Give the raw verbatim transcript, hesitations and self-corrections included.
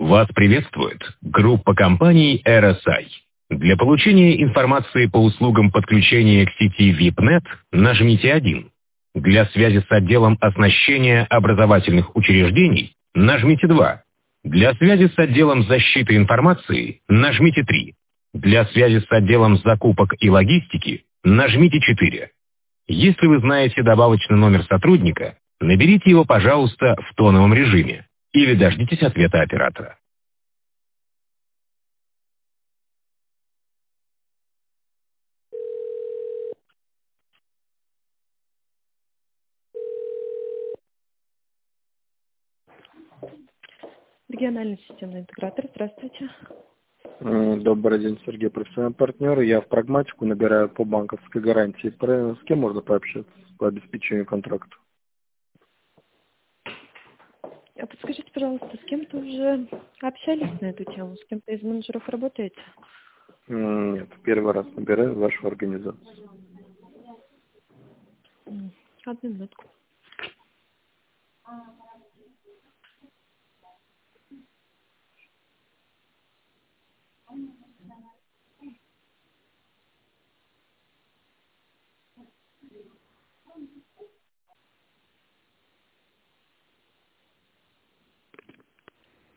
Вас приветствует группа компаний эр эс ай. Для получения информации по услугам подключения к сети вип-нет нажмите один. Для связи с отделом оснащения образовательных учреждений нажмите два. Для связи с отделом защиты информации нажмите три. Для связи с отделом закупок и логистики нажмите четыре. Если вы знаете добавочный номер сотрудника, наберите его, пожалуйста, в тоновом режиме или дождитесь ответа оператора. Региональный системный интегратор, здравствуйте. М, Добрый день, Сергей, профессиональный партнер. Я в прагматику набираю по банковской гарантии. Про- С кем можно пообщаться по обеспечению контракта? А подскажите, пожалуйста, с кем-то уже общались на эту тему? С кем-то из менеджеров работаете? М, Нет, первый раз набираю вашу организацию. М, Одну минутку.